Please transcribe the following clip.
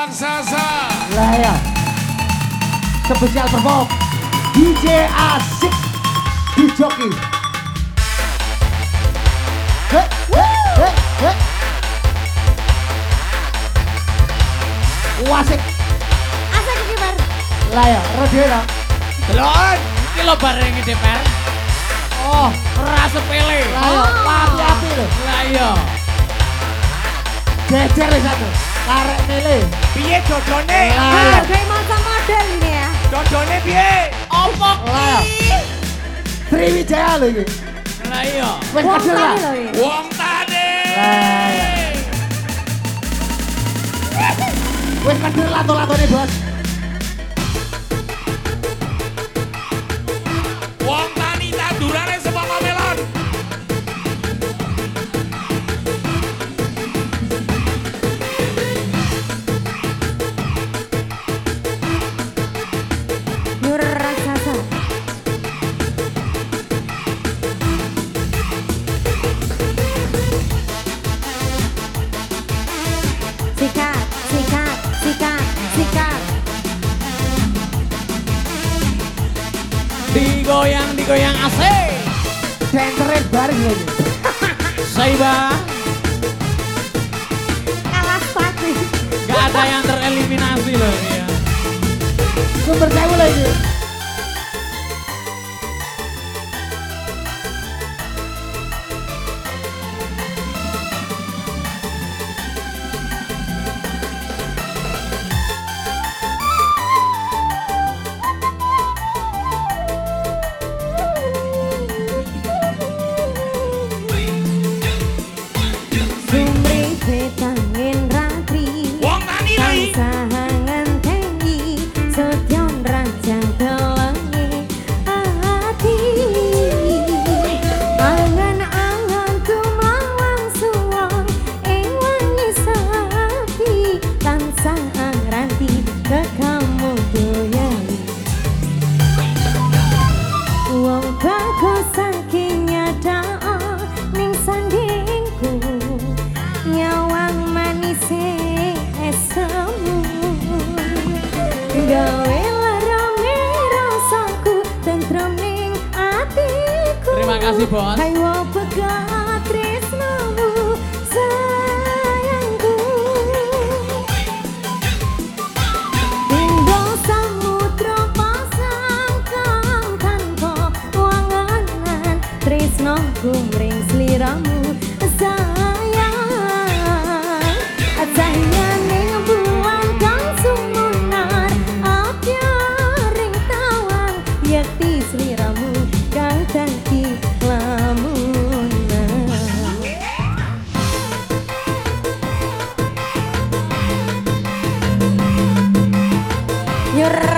raksasa. Lah ya. Spesial perform DJ Asik di joki. Wasik. Asik iki bar. Lah ya, radio ya. Delon, iki lo bareng iki DPR. Oh, Ora sepele. lah ya, api-api lho. Lah iya. Jejer wis satu. Karek mele. Piye dodone? Lah. Kayak macam model ini ya. Dodone piye? Opo Lah. Sriwijaya lho iki. Lah iya. Wis Wong kadel lah. tani lho iki. Wong tani. Lah iya. Wis kadel lato-latone, Bos. Wong tani tandurane semangka melon. Nur raksasa. Sikat, sikat, sikat, sikat. Digoyang asik. Centerin baris lho iki. Saiba, Kalah pasti. gak ada yang tereliminasi loh ini ya. Sumber sewu lho iki. Sumripe tangin ratri. Wong tani lagi. Sahangan tengi sedyon rancang kelengi hati. Angan-angan tumawang suwong ing wangi sapi tansah angranti kekamu doyani. Wong bagus saking nyadao ning sandingku nyawang manis esemu gawe larame rasaku tentrem ning atiku. Terima kasih, Bos. Hayo pegat tresnamu sayangku. Dinggo samudra pasang kang tanpa wanganan tresno gumring sliramu sayang. Sayang ning buwan kang sumunar apyaring tawang yakti sliramu kang dadi lamunan. Nyur